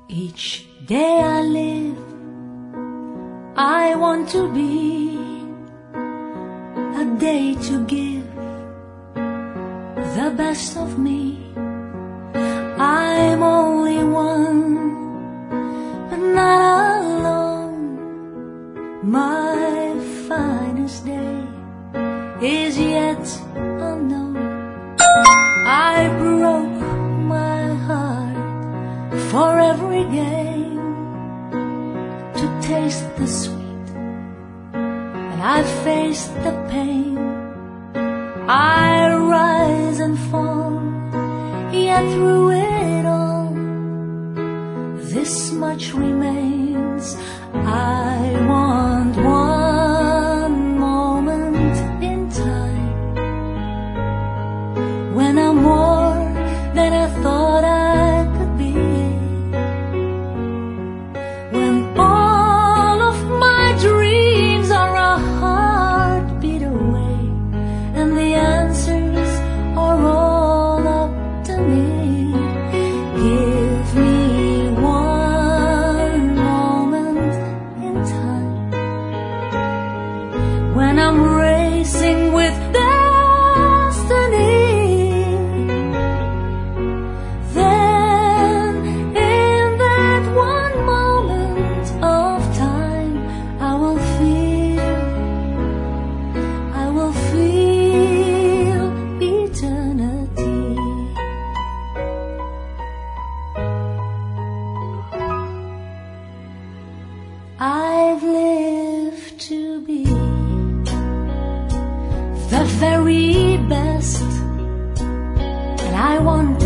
Each day I live, I want to be a day to give the best of me. I'm only one, but not alone. My finest day is yet unknown. I broke my heart for every game to taste the sweet, and I faced the pain. I rise and fall, yet through it all, this much remains. I want one moment in time when I'm more than I thought I could be, when all of my dreams are a heartbeat away, and the answers are all up to me. Give me one moment in time when I'm racing with destiny. Then in that one moment of time, I will feel eternity. I've lived to be the very best, and I want